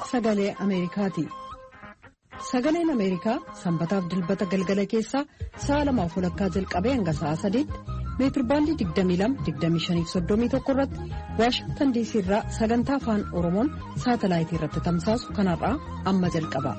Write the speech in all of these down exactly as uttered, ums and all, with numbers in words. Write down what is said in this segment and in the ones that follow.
Sagalee Ameerikaati. Sagaleen Ameerikaa sanbataaf dilbata galgala keessaa sa'a lamaaf walakkaa jalqabee hanga sa'a sadiitti meetirbaandii digdamii lama digdamii shanii fi soddomii tokko irratti Waashingtan diisii irraa sagantaa afaan Oromoon saatalaayitii irratti tamsaasu kanarraa amma jalqaba.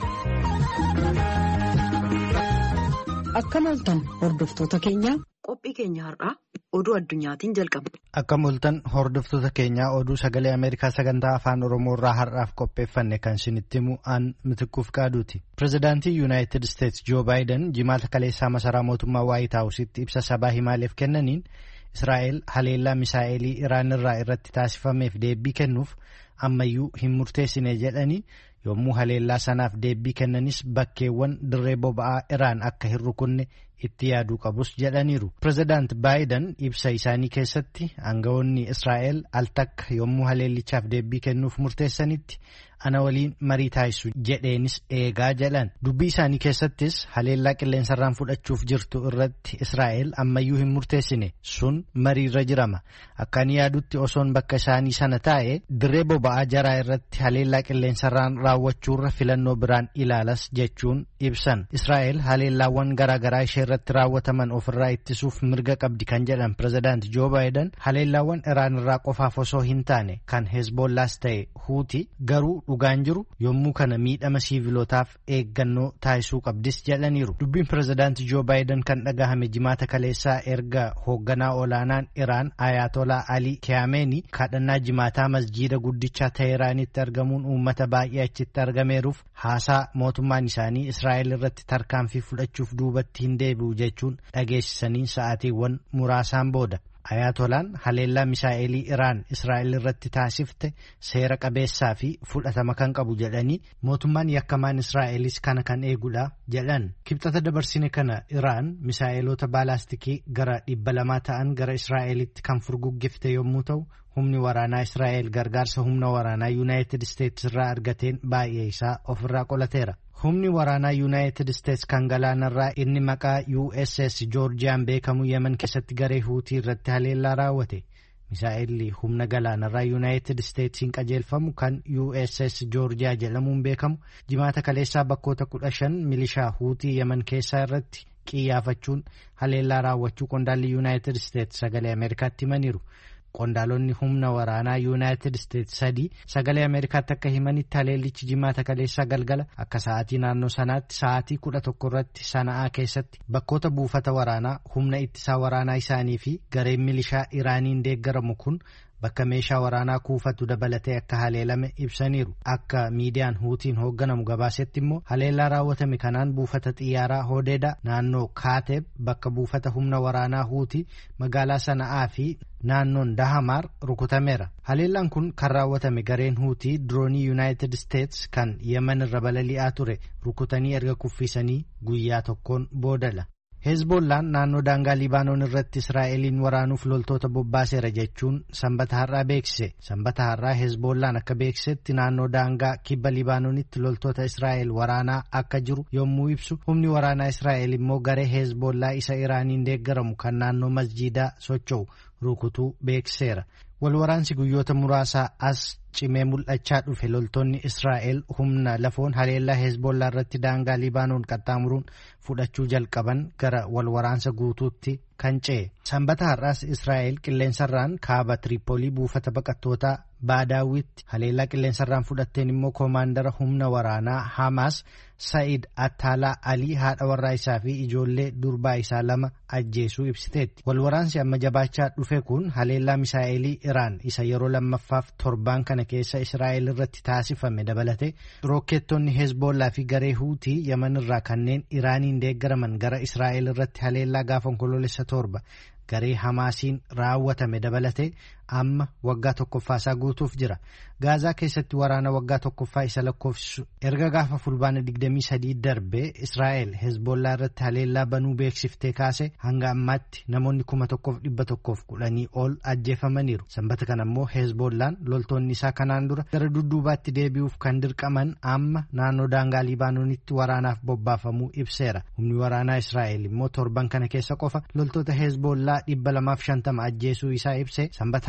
Akkam ooltan hordoftoota keenya qophii keenya har'aa oduu addunyaatiin jalqaba. Akkam ooltan hordoftoota keenya oduu sagalee Ameerikaa sagantaa afaan Oromoo irraa har'aaf qopheeffanne kan isinitti himu aan Mitikuuf Qaaduuti. Pireezidaantii Yuunaayitid Isteets Joo Baayiden jimaata kaleessaa masaraa mootummaa Waayit Haawusitti ibsa sabaa himaaleef kennaniin Israa'el haleellaa misaa'elii Iraan irraa irratti taasifameef deebii kennuuf ammayyuu hin murteessine jedhanii yommuu haleellaa sanaaf deebii kennanis bakkeewwan dirree boba'aa Iraan akka hin rukunne itti yaaduu qabus jedhaniiru. Pireezidaant Baayiden ibsa isaanii keessatti aangawoonni Israa'el al takka yommuu haleellichaaf deebii kennuuf murteessanitti ana waliin marii taasisu jedheenis eegaa jedhan. Dubbii isaanii keessattis haleellaa qilleensarraan fudhachuuf jirtu irratti Israa'el ammayyuu hin murteessine sun mariirra jirama. Akka ani yaadutti osoon bakka isaanii sana taa'e dirree boba'aa jaraa irratti haleellaa qilleensarraan raawwachuurra filannoo biraan ilaalas jechuun ibsan. Israa'el haleellaawwan garaagaraa ishee irratti raawwataman ofirraa ittisuuf mirga qabdi kan jedhan Pireezidaant Joo Baayiden haleellaawwan Iraan irraa qofaaf osoo hin taane kan Hezbollaas ta'e Huuti garuu dhugaan jiru yommuu kana miidhama siivilootaaf eeggannoo taasisuu qabdis jedhaniiru. Dubbiin Pireezidaant Joo Baayiden kan dhagahame jimaata kaleessaa erga hoogganaa olaanaan Iraan Ayatollah Ali Khamenei kadhannaa jimaataa masjiida guddichaa Teeraanitti argamuun uummata baay'ee achitti argameeruuf haasaa mootummaan isaanii Israa'el irratti tarkaanfii fudhachuuf duubatti hin deebi'u jechuun dhageessisanii sa'aatiiwwan muraasaan booda. Ayatolaan haleellaa misaa'elii Iraan Israa'el irratti taasifte seera qabeessaa fi fudhatama kan qabu jedhanii mootummaan yakkamaan Israa'elis kana kan eegudha jedhan. Kibxata dabarsine kana Iraan misaa'eloota baalaastikii gara dhibba lamaa ta'an gara Israa'elitti kan furguggifte yommuu ta'u humni waraanaa Israa'el gargaarsa humna waraanaa Yuunaayitid Isteets irraa argateen baay'ee isaa ofirraa qolateera. Humni waraanaa Yuunaayitid Isteets kan galaanarraa inni maqaa U S S Joorjiyaan beekamu Yemen keessatti garee Huutii irratti haleellaa raawwate. Misaa'elli humna galaanarraa Yuunaayitid Isteetsiin qajeelfamu kan U S S Joorjiyaa jedhamuun beekamu jimaata kaleessaa bakkoota kudha shan milishaa Huutii Yemen keessaa irratti qiyyaafachuun haleellaa raawwachuu qondaalli Yuunaayitid Isteets sagalee Ameerikaatti himaniiru. Qondaalonni humna waraanaa Yuunaayitid Isteets sadii sagalee Ameerikaatti akka himanitti haleellichi jimaata kaleessaa galgala akka sa'aatii naannoo sanaatti sa'aatii kudha tokko irratti Sana'aa keessatti bakkoota buufata waraanaa humna ittisaa waraanaa isaanii fi gareen milishaa Iraaniin deeggaramu kun bakka meeshaa waraanaa kuufatu dabalatee akka haleelame ibsaniiru. Akka miidiyaan Huutiin hoogganamu gabaasetti immoo haleellaa raawwatame kanaan buufata xiyyaaraa Hodeeda naannoo Kaateeb bakka buufata humna waraanaa Huutii magaalaa Sana'aa fi naannoon Dahamaar rukutameera. Haleellaan kun kan raawwatame gareen Huutii diroonii Yuunaayitid Isteets kan Yemen irra balali'aa ture rukutanii erga kuffisanii guyyaa tokkoon boodala. Hezbollaan naannoo daangaa Libaanoon irratti Israa'eliin waraanuuf loltoota bobbaaseera jechuun sanbata har'aa beeksise. Sanbata har'aa Hezbollaan akka beeksisetti naannoo daangaa kibba Libaanoonitti loltoota Israa'el waraanaa akka jiru yommuu ibsu humni waraanaa Israa'el immoo garee Hezbollaa isa Iraaniin deeggaramu kan naannoo masjiidaa socho'u rukutuu beeksiseera. Walwaraansi guyyoota muraasaa as cimee mul'achaa dhufe loltoonni Israa'el humna lafoon haleellaa Hezbollaa irratti daangaa Libaanoon qaxxaamuruun fudhachuu jalqaban gara walwaraansa guutuutti kan ce'e. Sanbata har'aas Israa'el qilleensarraan kaaba Tiripoolii buufata baqattootaa Baadaawitti haleellaa qilleensarraan fudhatteen immoo koomaandara humna waraanaa Hamaas Sa'id Attaalaa Alii haadha warraa isaa fi ijoollee durbaa isaa lama ajjeesuu ibsiteetti. Walwaraansi amma jabaachaa dhufe kun haleellaa misaa'elii Iraan isa yeroo lammaffaaf torbaan kana keessa Israa'el irratti taasifame dabalate rokkeettonni Hezbollaa fi garee Huutii Yemen irraa kanneen Iraaniin deeggaraman gara Israa'el irratti haleellaa gaafa onkoloolessa torba garee Hamaasiin raawwatame dabalate amma waggaa tokkoffaasaa guutuuf jira. Gaazaa keessatti waraana waggaa tokkoffaa isa lakkoofsisu erga gaafa fulbaana digdamii sadii darbee Israa'el Hezbollaa irratti haleellaa banuu beeksiftee kaase hanga ammaatti namoonni kuma tokkoof dhibba tokkoof kudhanii ol ajjeefamaniiru. Sanbata kana immoo Hezbollaan loltoonni isaa kanaan dura gara dudduubaatti deebi'uuf kan dirqaman amma naannoo daangaa Libaanoonitti waraanaaf bobbaafamuu ibseera. Humni waraanaa Israa'el immoo torban kana keessa qofa loltoota Hezbollaa dhibba lamaaf shantama ajjeesuu isaa ibse. Sanbata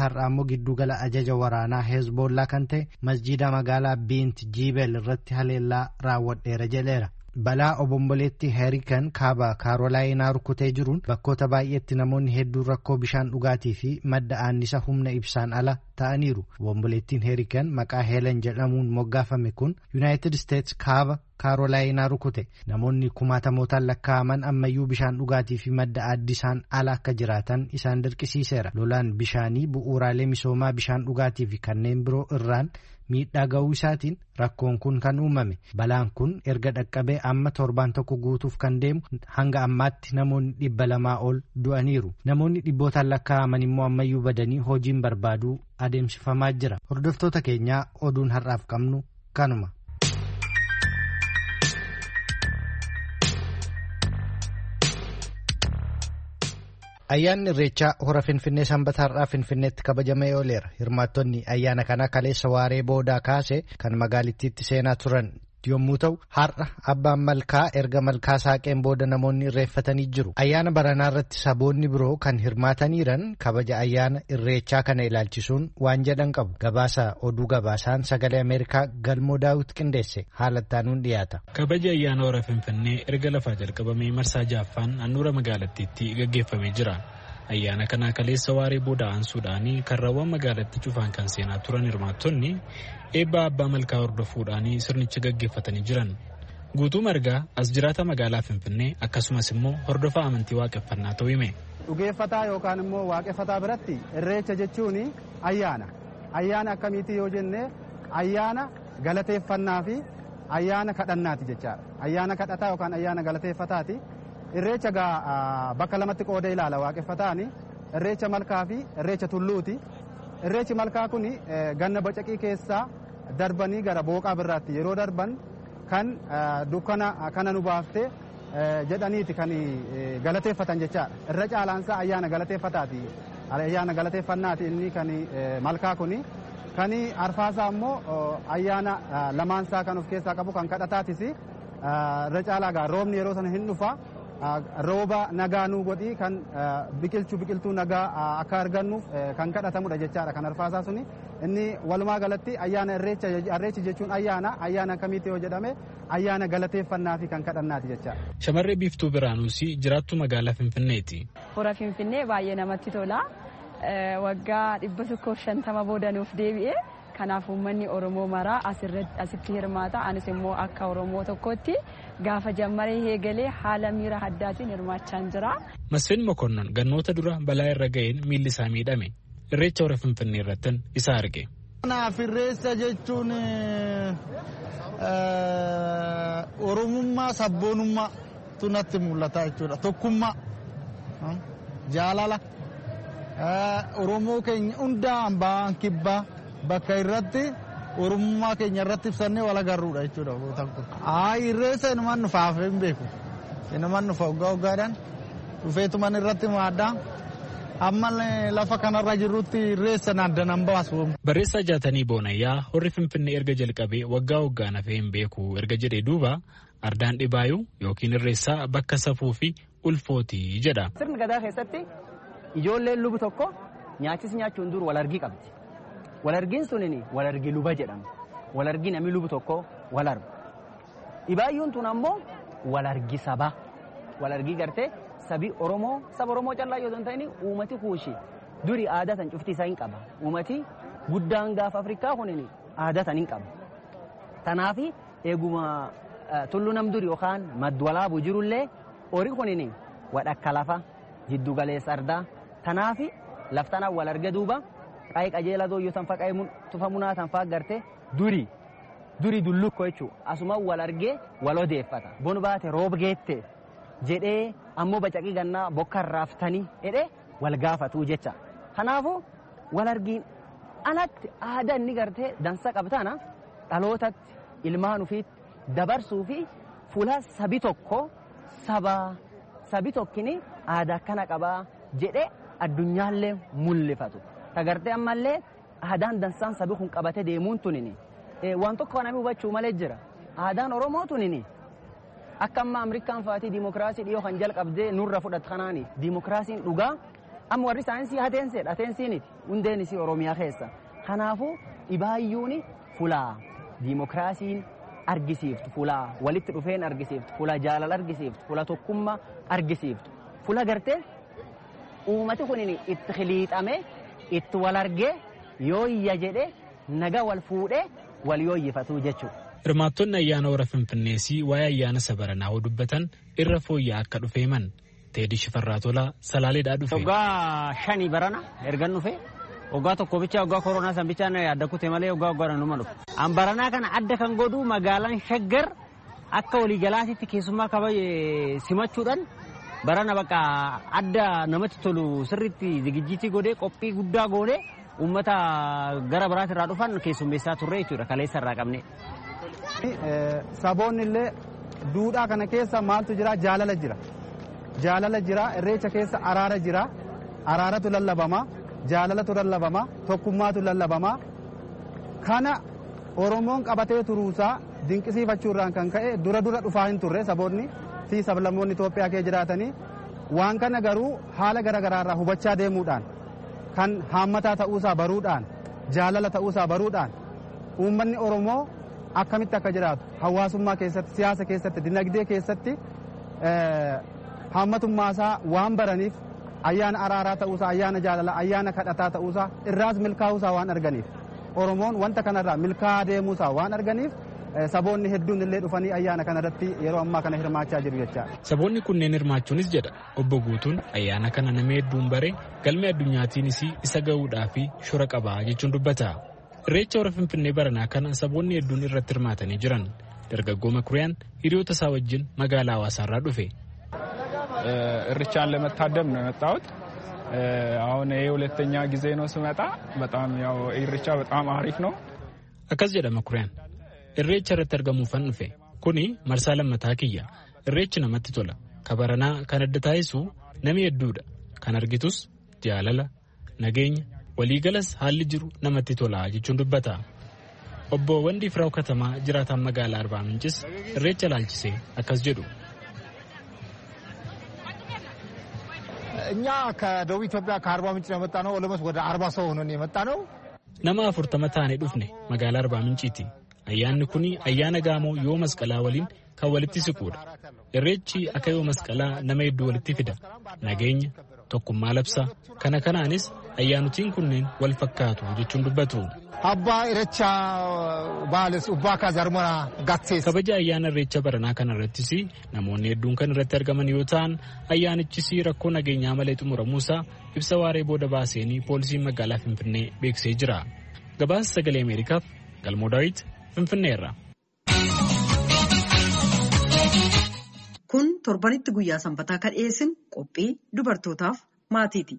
har'aa immoo giddugala ajaja waraanaa Hezbollaa kan ta'e masjiida magaalaa Biint Jiibel irratti haleellaa raawwadheera jedheera. Balaa obomboleetti Herikan kaaba Kaarolaayinaa rukutee jiruun bakkoota baay'eetti namoonni hedduun rakkoo bishaan dhugaatii fi madda annisa humna ibsaan ala ta'aniiru. Obomboleettiin Herikan maqaa Heelen jedhamuun moggaafame kun Yuunaayitid Isteets kaaba Kaarolaayinaa rukute. Namoonni kumaatamootaan lakkaa'aman ammayyuu bishaan dhugaatii fi madda addisaan ala akka jiraatan isaan dirqisiiseera. Lolaan bishaanii bu'uuraalee misoomaa bishaan dhugaatii fi kanneen biroo irraan miidhaa ga'uu isaatiin rakkoon kun kan uumame. Balaan kun erga dhaqqabee amma torbaan tokko guutuuf kan deemu hanga ammaatti namoonni dhibba lamaa ol du'aniiru. Namoonni dhibbootaan lakkaa'aman immoo ammayyuu badanii hojiin barbaaduu adeemsifamaa jira. Hordoftoota keenyaa oduun har'aaf qabnu kanuma. Ayyaanni Irreechaa hora Finfinnee Sanbata har'aa Finfinneetti kabajamee ooleera. Hirmaattonni ayyaana kana kaleessa waaree boodaa kaase kan magaalittiitti seenaa turan yommuu ta'u, har'a abbaan malkaa erga malkaa saaqeen booda namoonni irreeffatanii jiru. Ayyaana baranaa irratti saboonni biroo kan hirmaataniiran kabaja ayyaana Irreechaa kana ilaalchisuun waan jedhan qabu. Gabaasa oduu gabaasaan sagalee Ameerikaa Galmoo Daawit qindeesse haalattaanuun dhiyaata. Kabaja ayyaana hora Finfinnee erga lafaa jalqabamee marsaa jaaffaan handhuura magaalattiitti gaggeeffamee jira. Ayyaana kana kaleessa waaree booda aansuudhaan karrawwan magaalatti cufaan kan seenaa turan hirmaattonni eebba abbaa malkaa hordofuudhaan sirnicha gaggeeffatanii jiran. Guutuu margaa as jiraata magaalaa Finfinnee akkasumas immoo hordofaa amantii waaqeffannaa ta'uu hime. Dhugeeffataa yookaan immoo waaqeffataa biratti irreecha jechuun ayyaana. Ayyaana akkamiiti yoo jenne ayyaana galateeffannaa fi ayyaana kadhannaati jechaadha. Ayyaana kadhataa yookaan ayyaana galateeffataati. Irreecha gaa bakka lamatti qooda ilaala waaqeffataani. Irreecha malkaa fi irreecha tulluuti. Irreechi malkaa kun ganna bocaqii keessaa darbanii gara booqaa birraatti yeroo darban kan dukkana kana nu baafte jedhaniiti kan galateeffatan jechaadha. Irra caalaansaa ayyaana galateeffataati. Ayyaana galateeffannaati inni kan malkaa kuni. Kan arfaasaa immoo ayyaana lamaansaa kan of keessaa qabu kan kadhataatis irra caalaa gaa roobni yeroo sana hin dhufa. Rooba nagaa nuu godhii kan biqilchuu biqiltuu nagaa akka argannuuf kan kadhatamudha jechaadha. Kan arfaasaa suni inni walumaa galatti ayyaana irreecha irreechi jechuun ayyaana ayyaana akkamiiti yoo jedhame ayyaana galateeffannaa fi kan kadhannaati jechaadha. Shamarree Biiftuu Biraanuus jiraattu magaalaa Finfinneeti. Hora Finfinnee baay'ee namatti tola. Waggaa dhibba tokkoof shantama boodanuuf deebi'ee kanaaf uummanni Oromoo maraa asitti hirmaata. Anis immoo akka Oromoo tokkotti gaafa jammaree eegalee haala miira addaatiin hirmaachaa jira. Masfin Mokonnon gannoota dura balaa irra ga'een miilli isaa miidhame. Irreecha hora Finfinnee irratti isa arge. Kanaaf irreecha jechuun Oromummaa sabboonummaa tunatti mul'ata jechuudha. Tokkummaa jaalala Oromoo keenya hundaan ba'an kibbaa bakka irratti Oromummaa keenya irratti ibsannee wal agarruudha jechuudha. Haa irreessa inumaan nufaaf hin beeku. Inumaan nufa waggaa waggaadhaan dhufeetumaan irratti maaddaa amma lafa kanarra jirrutti irreessa naaddanan baasu. Barreessaa Jaatanii Boonayyaa horri Finfinnee erga jalqabee waggaa waggaan hafee hin beeku erga jedhee duuba ardaan dhibaayuu yookiin irreessaa bakka safuu fi ulfootii jedha. Sirni gadaa keessatti ijoolleen lubu tokko nyaachis nyaachuun dur wal argii qabdi. Wal argiin sunini wal argii luba jedhama. Wal argii namni lubu tokko wal argu. Dhibaayyuun tun ammoo wal argii sabaa. Wal argii gartee sabi Oromoo saba Oromoo callaa yoo ta'in uummati kuushi duri aadaa san cufti isaa hin qaba. Uummati guddaan gaafa Afrikaa kunini aadaa san hin qaba. Tanaafi eeguma tullu nam duri yookaan madwalaabu jirullee horii kunini wadhakka lafa jiddu galeessa ardaa. Tanaafi laftana wal arge duuba qaayii qajeelaa dooyyoo san faqaayee tufamunaa san faa gartee duri duri dullukko jechuudha. Asuma wal argee wal odeeffata. Bon baate roob geette jedhee ammoo bacaqii gannaa bokka raaftanii jedhee wal gaafatuu jecha. Kanaafuu wal argiin alatti aadaa inni gartee dansa qabtaana dhalootatti ilmaan ofiitti dabarsuu fi fuula sabi tokko saba sabi tokkini aadaa akkana qabaa jedhee addunyaallee mul'ifatu. Tagartee ammallee aadaan dansaan sabi kun qabatee deemuun tunini waan tokko namni hubachuu malee jira. Aadaan Oromoo tunini akka amma Ameerikaan fa'aatii diimokiraasii dhiyoo kan jalqabdee nurra fudhatu kanaani diimokiraasiin dhugaa amma warri saayinsii hateenseedha hateensiiniti hundeen isii oromiyaa keessa kanaafuu dhibaayyuuni fulaa diimokiraasiin argisiiftu fulaa walitti dhufeen argisiiftu fulaa jaalala argisiiftu fulaa tokkummaa argisiiftu fulaa gartee uummati kun itti khiliixame itti wal argee yooyya jedhe naga wal fuudhee wal yooyyifatu jechuudha. Hirmaattonni ayyaana hora Finfinneesii waa'ee ayyaana sabaranaa hoo dubbatan irra fooyya'aa akka dhufe himan. Teedii Shifarraa Tolaa Salaaleedhaa dhufe. Waggaa shanii barana ergan dhufe waggaa tokko bicha waggaa koronaa san bichaan adda kute malee waggaa waggaadhaan numa dhufe. An baranaa kana adda kan godhu magaalaan Shaggar akka waliigalaatitti keessummaa kabaje simachuudhaan barana bakka adda namatti tolu sirriitti zigijjiitii godhee qophii guddaa godhee uummata gara biraatirraa dhufan keessummeessaa turre jechuudha kaleessa irraa qabne. Saboonni illee duudhaa kana keessa maaltu jira jaalala jira. Jaalala jira irreecha keessa araara jira araaratu lallabama jaalalatu lallabama tokkummaatu lallabama kana Oromoon qabatee turuusaa dinqisiifachuurraan kan ka'e dura dura dhufaa hin turre saboonni fi sablammoonni Itoophiyaa kee jiraatanii waan kana garuu haala garagaraarraa hubachaa deemuudhaan kan haammataa ta'uusaa baruudhaan jaalala ta'uusaa baruudhaan uummanni Oromoo akkamitti akka jiraatu hawaasummaa keessatti siyaasa keessatti dinagdee keessatti haammatummaa waan baraniif ayyaana araaraa ta'uusaa ayyaana jaalalaa ayyaana kadhataa ta'uusaa irraas milkaa'uusaa waan arganiif Oromoon wanta kanarraa milkaa'aa deemuusaa waan arganiif saboonni hedduun illee dhufanii ayyaana kanarratti yeroo ammaa kana hirmaachaa jiru jechaadha. Saboonni kunneen hirmaachuunis jedha obbo Guutuun ayyaana kana nama hedduun bare galmee addunyaatiinis isa ga'uudhaa fi shora qabaa jechuun dubbata. Irreecha hora Finfinnee baranaa kana saboonni hedduun irratti hirmaatanii jiran. Dargaggoo Makuriyaan hiriyoota isaa wajjin magaalaa Hawaasaarraa dhufe. እርቻን ለመታደም ነው የመጣሁት። አሁን ይሄ ሁለተኛ ጊዜ ነው ስመጣ። በጣም ያው ኢሬቻ በጣም አሪፍ ነው። አካዝ ጀዳ መኩሪያን ኢሬቻ ረተርገሙ ፈንፈ ኩኒ መርሳ ለመታ ኪያ ኢሬቻ ነመት ቶላ ከበረና ከነደታይሱ ነሚ የዱዳ ከነርጊቱስ ጃላላ ነገኝ ወሊገለስ ሀል ጅሩ ነመት ቶላ ጅቹን ዱበታ ኦቦ ወንዲ ፍራው ከተማ ጅራታ መጋላ አርባ ምንጭስ ኢሬቻ ላልቺሴ አካዝ ጀዱ እኛ ከደቡብ ኢትዮጵያ ከአርባ ምንጭ ነው የመጣ ነው። ኦሎሞስ ወደ አርባ ሰው ሆነን የመጣ ነው። ነማ አፍርተማ ታኔ ዱፍኔ መጋላ አርባ ምንጭቲ አያን ኩኒ አያነ ጋሞ ዮ መስቀላ ወሊን ከወልቲ ስቁድ ኢሬቺ አከዮ መስቀላ ነመይዱ ወልቲ ፊዳ ነገኝ ቶኩማ ለብሳ ከነከናንስ አያኑቲን ኩኒን ወልፈካቱ ጅቹን ዱበቱ አባ ኢሬቻ ባለስ ኡባካ ዘርሞና ጋትሴስ ከበጃ አያነ ኢሬቻ በረና ከነረቲሲ ነሞኔ ዱን ከነረት ያርገመን ዮታን አያንቺሲ ረኮ ነገኛ መለጡ ሙረሙሳ ኢብሰዋሬ ቦደባሴኒ ፖሊሲ መጋላ ፍንፍኔ ቤክሴ ጅራ ገባስ ሰገሌ አሜሪካ ገልሞ ዳዊት ፍንፍኔራ kun torbanitti guyyaa sanbataa kan dhiyeessin qophii dubartootaaf maatiiti.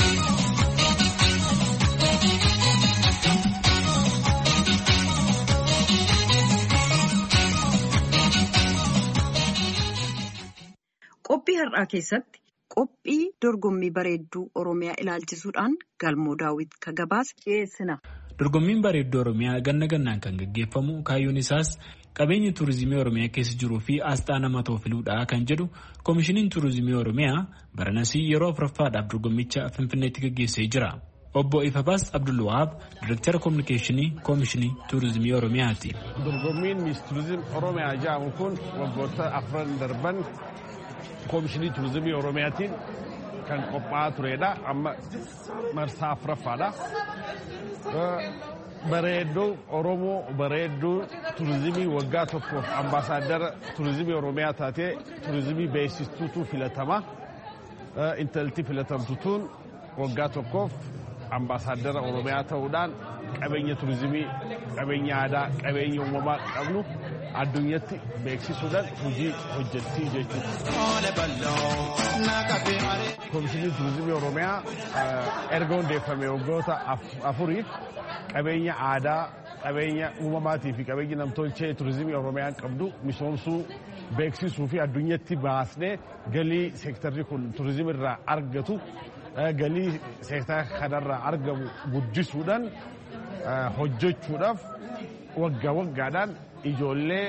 Qophii har'aa keessatti qophii dorgommii bareedduu Oromiyaa ilaalchisuudhaan galmoo daawwit ka gabaas dhiyeessina. Dorgommiin bareedduu Oromiyaa ganna gannaan kan gaggeeffamu kaayyoon isaas qabeenya tuurizimii Oromiyaa keessa jiruu fi asxaa nama toofiluudha kan jedhu koomishiniin tuurizimii Oromiyaa baranasii yeroo afuraffaadhaaf dorgommicha Finfinneetti gaggeessee jira. Obbo Ifabaas Abdulwahaab Direektara Kominikeeshinii Koomishinii Tuurizimii Oromiyaati. Dorgommiin Miis Tuurizim Oromiyaa jedhamu kun waggoota afran darban Koomishinii Tuurizimii Oromiyaatiin kan qophaa'aa turedha. Amma marsaa afuraffaadha. Bareedduu Oromoo bareedduu tuurizimii waggaa tokkoof ambaasaadara tuurizimii Oromiyaa taatee tuurizimii beeksistuutu filatama. Intalti filatamtuun waggaa tokkoof ambaasaadara Oromiyaa ta'uudhaan qabeenya tuurizimii, qabeenya aadaa, qabeenya uumamaa qabnu addunyatti beeksisuudhaan hojii hojjetti jechuudha. Koomishinii tuurizimii Oromiyaa erga hundeeffame waggoota afuriif qabeenya aadaa, qabeenya uumamaatii fi qabeenya namtolchee tuurizimii Oromiyaan qabdu misoomsuu, beeksisuu fi addunyatti baasnee galii seektarri kun tuurizimii irraa argatu galii seektara kanarraa argamu guddisuudhaan hojjechuudhaaf waggaa waggaadhaan ijoollee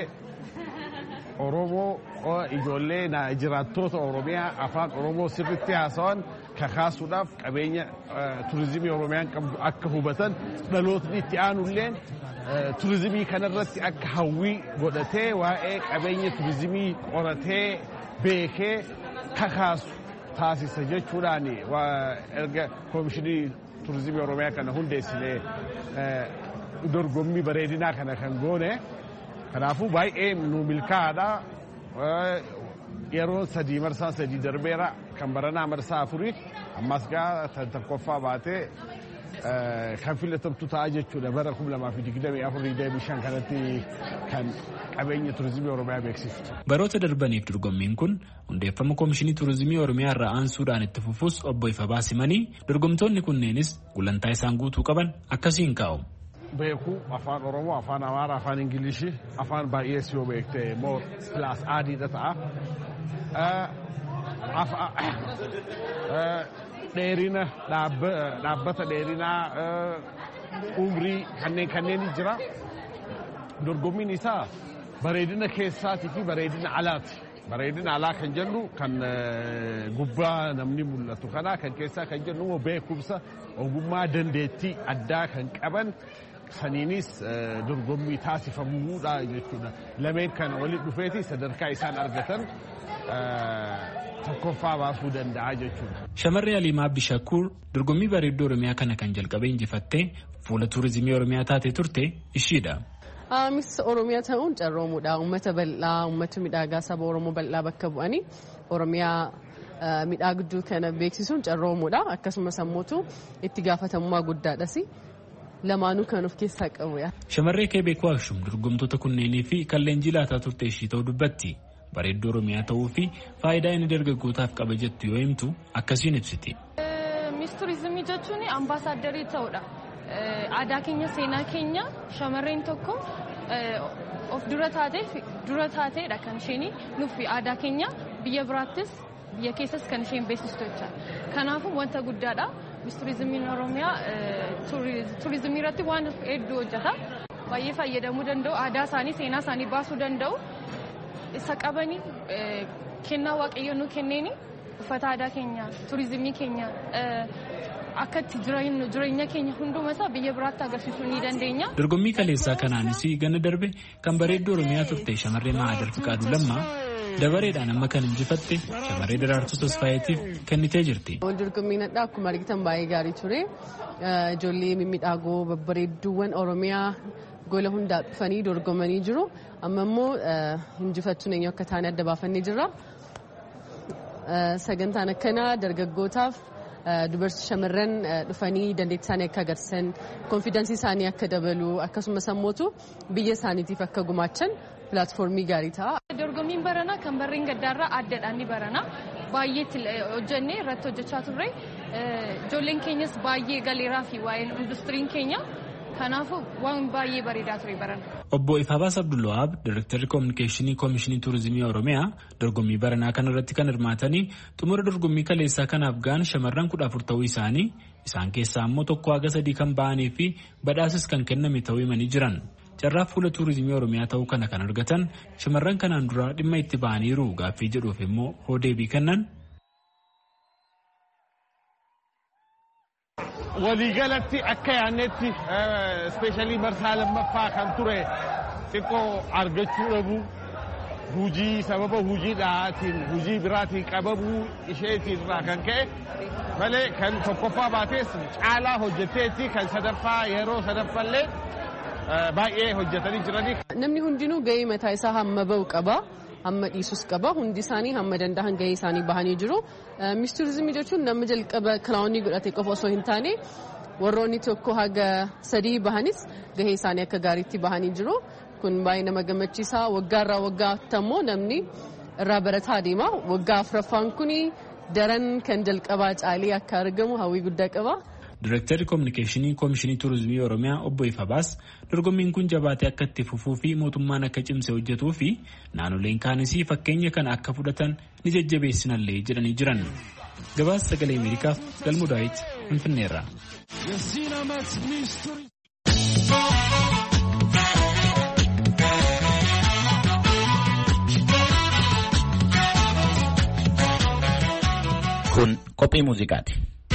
Oromoo ijoollee jiraattoota Oromiyaa afaan Oromoo sirriitti haasawan kakaasuudhaaf qabeenya turizimii Oromiyaan qabdu akka hubatan dhalootni itti aanulleen turizimii kanarratti akka hawwii godhatee waa'ee qabeenya turizimii qoratee beekee kakaasu taasisa jechuudhaan erga koomishinii turizimii Oromiyaa kana hundeessinee dorgommii bareedinaa kana kan goone kanaafuu baay'ee nu milkaa'aadha. Yeroo sadii marsaa sadii darbeera kan baranaa marsaa afurii ammas gaa tokkoffaa baatee kan filatamtu ta'a jechuudha bara kuma lamaa fi digdamii afurii deebii shan kanatti kan qabeenya turizimii Oromiyaa beeksiftu. Baroota darbaniif dorgommiin kun hundeeffama koomishinii turizimii Oromiyaa irraa aansuudhaan itti fufuus obbo Ifabaa simanii dorgomtoonni kunneenis gulantaa isaan guutuu qaban akkasiin kaa'u. Beekuu afaan Oromoo, afaan Amaaraa, afaan Ingilishii, afaan baay'ee si yoo beekte moo pilaas adiidha ta'a. Dheerina dhaabbata dheerinaa umrii kanneen kanneen jira. Dorgommiin isaa bareedina keessaatii fi bareedina alaati. Bareedina alaa kan jennu kan gubbaa namni mul'atu kana kan keessaa kan jennu beekumsa ogummaa dandeettii addaa kan qaban saniinis dorgommii taasifamuudha jechuudha. Lameen kana walitti dhufeeti sadarkaa isaan argatan tokkoffaa baasuu danda'a jechuudha. Shamarree Aliimaa Bishakuur dorgommii bareedduu Oromiyaa kana kan jalqabee injifattee fuula turizimii Oromiyaa taate turte ishiidha. Miss Oromiyaa ta'uun carroomuudha. Uummata bal'aa, uummata midhaagaa saba Oromoo bal'aa bakka bu'anii Oromiyaa midhaagduu kana beeksisuun carroomuudha. Akkasumas ammoo itti gaafatamummaa guddaadhas. Lamaanuu kan of keessaa qabu. Shamarree Kebeekoo Akshum dorgomtoota kunneenii fi kan leenjii laataa turte ishii ta'uu dubbatti. Bareedduu Oromiyaa ta'uu fi faayidaa inni dargaggootaaf qaba jettu yoo himtu akkasiin ibsiti. Miss Turizimii jechuun ambaasaaderii ta'uudha. Aadaa keenya, seenaa keenya shamarreen tokko of dura taatee dura taateedha kan isheen nuuf aadaa keenya biyya biraattis biyya keessas kan isheen beeksistu jecha. Kanaafuu wanta guddaadha. Miss Turizimiin Oromiyaa turizimii irratti waan hedduu hojjeta. Baay'ee fayyadamuu danda'u. Aadaa isaanii, seenaa isaanii baasuu danda'u. Isa qabanii kennaa waaqayyo nu kenneeni uffata aadaa keenya, turizimii keenya akka itti jireenya keenya hundumasaa biyya biraatti agarsiisuu ni dandeenya. Dorgommii kaleessaa kanaanis ganna darbe kan bareedduu Oromiyaa turte shamarree Mahadar Fiqaaduu Lammaa dabareedhaan amma kan injifatte shamarree Daraartuu Tasfaayeetiif kennitee jirti. Dorgommiin addaa akkuma argitan baay'ee gaarii ture. Ijoollee mimmiidhagoo babbareedduuwwan Oromiyaa gola hundaa dhufanii dorgomanii jiru. Amma immoo injifachuun eenyu akka taane adda baafannee jirra. Sagantaan akkanaa dargaggootaaf dubartii shamarran dhufanii dandeettii isaanii akka agarsiisan, konfidensii isaanii akka dabalu, akkasumas ammoo biyya isaaniitiif akka gumaachan pilaatfoormii gaarii ta'a. Dorgommiin baranaa kan barreen gaddaarraa addaadhaan ni barana. Baay'ee hojjennee irratti hojjechaa turre. Ijoolleen keenyas baay'ee galeeraa fi waa'een industiriin keenya. Kanaafuu waan baay'ee bareedaa ture barana. Obbo Ifabaas Abdulwahaab, Direktarri Koominikeeshinii Koomishinii Turizimii Oromiyaa dorgommii baranaa kana irratti kan hirmaatanii xumura dorgommii kaleessaa kanaaf ga'an shamarran kudha afur ta'uu isaanii isaan keessaa ammoo tokko haga sadii kan ba'anii fi badhaasis kan kenname ta'uu himanii jiran. Carraa fuula turizimii Oromiyaa ta'uu kana kan argatan shamarran kanaan dura dhimma itti ba'aniiru gaaffii jedhuuf immoo hoo deebii kennan. Waliigalatti akka yaannetti ispeeshaalii marsaa lammaffaa kan ture xiqqoo argachuu dhabu hujii sababa hujiidhaatiin hujii biraatiin qabamuu isheetiin irraa kan ka'e malee kan tokkoffaa baates caalaa hojjetteetti kan sadaffaa yeroo sadaffallee baay'ee hojjetanii jiranii. Namni hundinuu gahee mataa isaa hamma bahu qaba. Hamma dhiisus qaba. Hundi isaanii hamma danda'an gahee isaanii bahanii jiru. Miss Turizimii jechuun nama jalqaba kiraawunii godhate qofa osoo hin taane warroonni tokko haga sadii bahanis gahee isaanii akka gaariitti bahanii jiru. Kun baay'ee nama gammachiisa. Waggaarraa waggaatti ammoo namni irraa barataa deema. Waggaa afuraffaan kun daran kan jalqabaa caalee akka argamu hawwii guddaa qaba. Direktarri Koominikeeshinii Koomishinii Turizimii Oromiyaa Obbo Ifabaas dorgommiin kun jabaatee akka itti fufuu fi mootummaan akka cimsee hojjetuu fi naannoleen kaanis fakkeenya kana akka fudhatan ni jajjabeessinallee jedhanii jiran. Gabaasa Sagalee Ameerikaaf Galmuu Daawit Finfinneerraa. Kun qophii muuziqaati.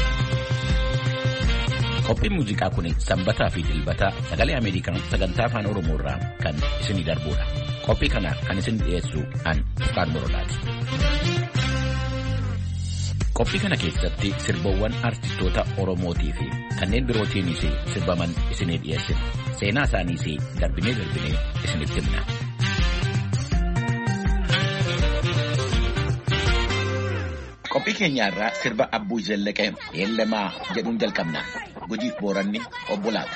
Qophiin muuziqaa kun sanbataa fi dilbata sagalee Ameerikaa sagantaa afaan Oromoo irraa kan isinii darbudha. Qophii kana kan isin dhiyeessu an Fqaan Morodaati. Qophii kana keessatti sirboowwan artistoota Oromootii fi kanneen birootiinis sirbaman isinii dhiyeessina. Seenaa isaaniis darbinee darbinee isinitti himna. Qophii keenyaarraa sirba Abbuu Zallaqee Eelemaa jedhuun jalqabna. Gujiif Booranni Obbolaata.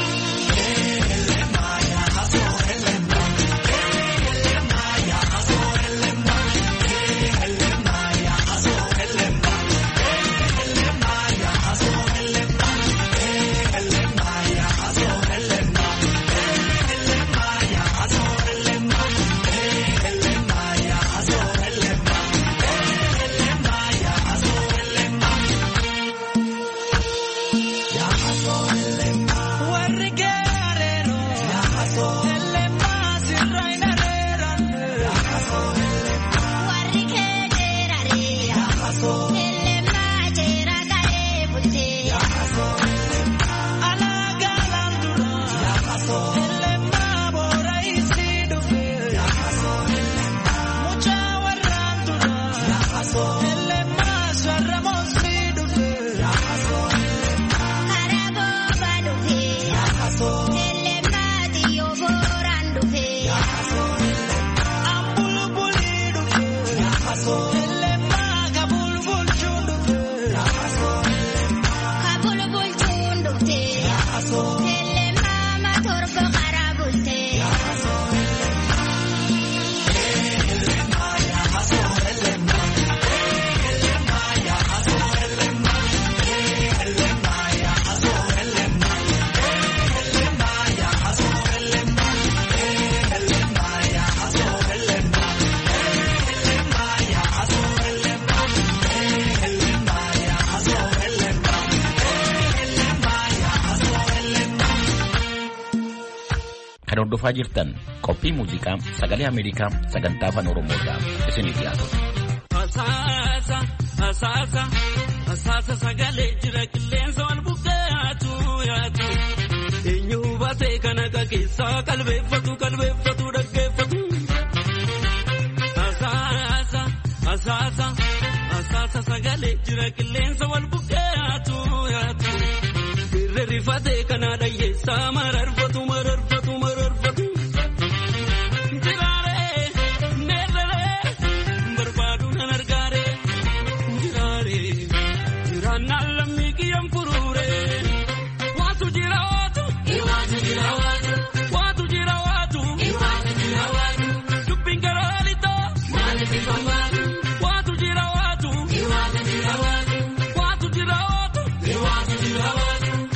Hordofaa jirtan qophii muuziqaa sagalee Ameerikaa sagantaa afaan Oromoo irraa isinii dhiyaatu. Asaasa asaasa asaasa sagalee jira qilleensa wal buqqaatu yaatu. Eenyu hubatee kana keessa qalbeeffatu qalbeeffatu dhaggeeffatu. Asaasa asaasa asaasa sagalee jira qilleensa wal buqqaatu yaatu. Dirree rifatee kana dhaggeessa mararfatu mararfatu mararfatu. Jiraare neerre barbaadu nan argaare. Jiraare jiraannaan lammii kiyyaan furuure. Waatu jira waatu. Iwaatu jira waatu. Waatu jira waatu. Iwaatu jira waatu. Dubbiin garaa lixaa. Maaliif faamaatu. Waatu jira waatu. Iwaatu jira waatu. Waatu jira waatu. Iwaatu jira waatu.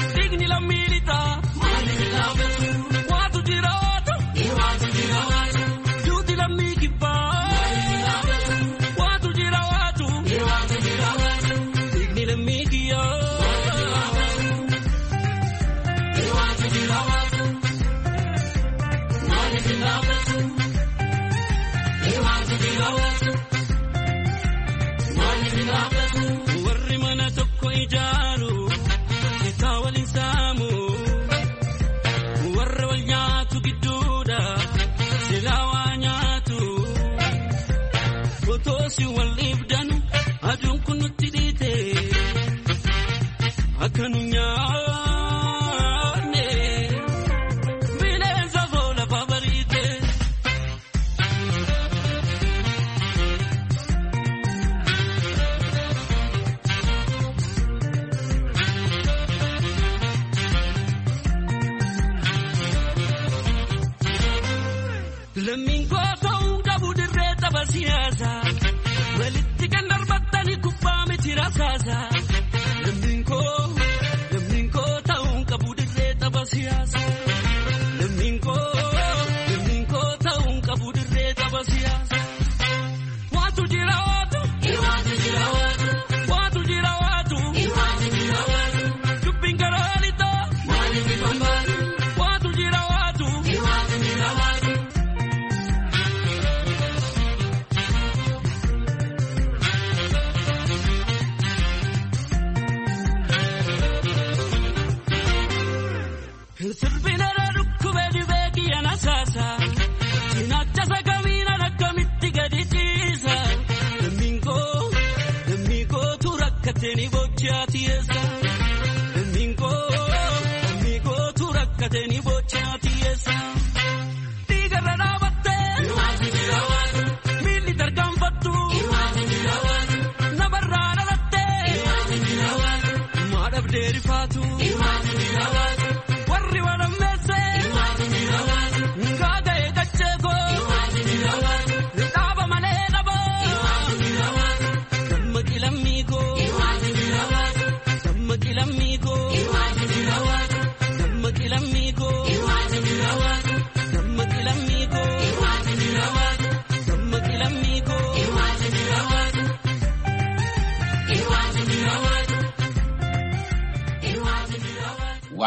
Warri mana tokko ijaaru isaa waliin saamu warra wal nyaatu gidduudha silaa waa nyaatu otoosi wal ibdanu aduun kun nutti dhiite akka nu nyaanne bineensa koo lafa bariite. Lammiin goota'uun qabu dirree tapha siyaasaa walitti kan darbattanii kubbaa miti rasaasaa. Lammiin koo lammiin goota'uun qabu dirree tapha siyaasaa. Lammiin koo lammiin goota'uun qabu dirree tapha siyaasaa. Waatu jira waatu. Iwaatu jira waatu. Waatu jira waatu. Iwaatu jira waatu. Dubbiin garaa lixaa. Maaliif faamaatu. Waatu jira waatu. Iwaatu jira waatu.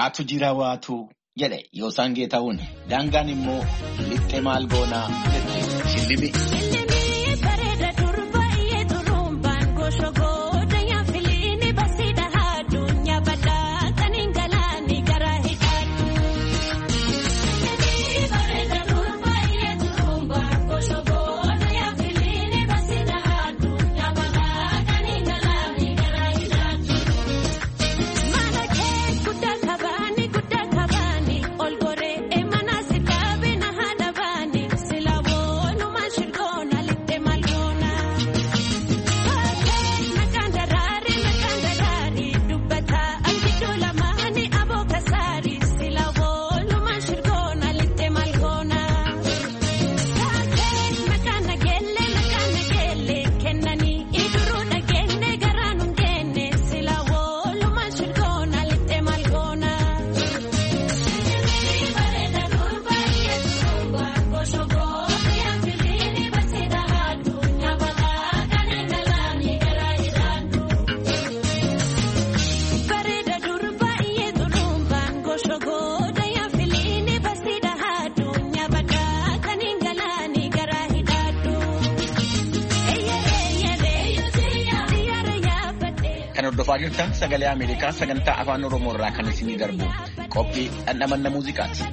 waatu jira waatu jedhe Yoosaan Geetahuun daangaan immoo lixxe maal goonaa jedhe shillimi. Hordofaa jirtan sagalee Ameerikaa sagantaa afaan Oromoo irraa kan isinii darbu qophii dhandhamanna muuziqaati.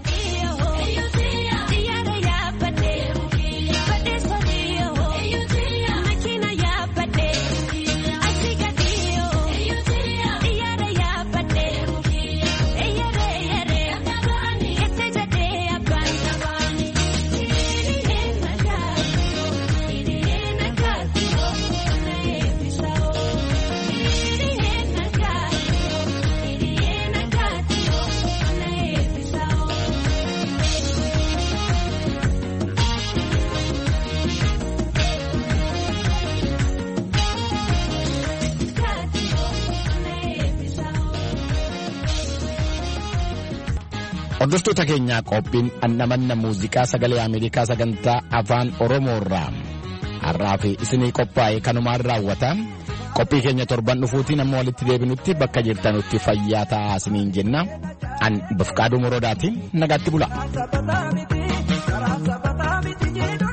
Hordoftoota keenyaa qophiin dhandhamanna muuziqaa sagalee Ameerikaa sagantaa afaan Oromoo irraa har'aa fi isinii qophaa'e kanumaan raawwata. Qophii keenya torban dhufuutiin amma walitti deebinutti bakka jirtanutti fayyaa ta'aa isiniin jenna. An Bafqaaduu Moroodaati nagaatti bula.